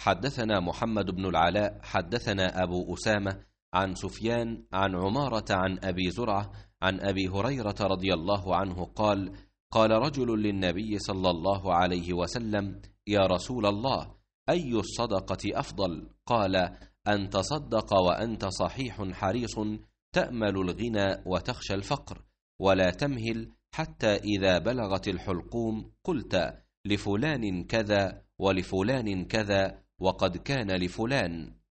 حدثنا محمد بن العلاء حدثنا أبو أسامة عن سفيان عن عمارة عن أبي زرعة عن أبي هريرة رضي الله عنه قال: قال رجل للنبي صلى الله عليه وسلم: يا رسول الله، أي الصدقة أفضل؟ قال: أن تصدق وأنت صحيح حريص، تأمل الغنى وتخشى الفقر، ولا تمهل حتى إذا بلغت الحلقوم قلت لفلان كذا ولفلان كذا وقد كان لفلان.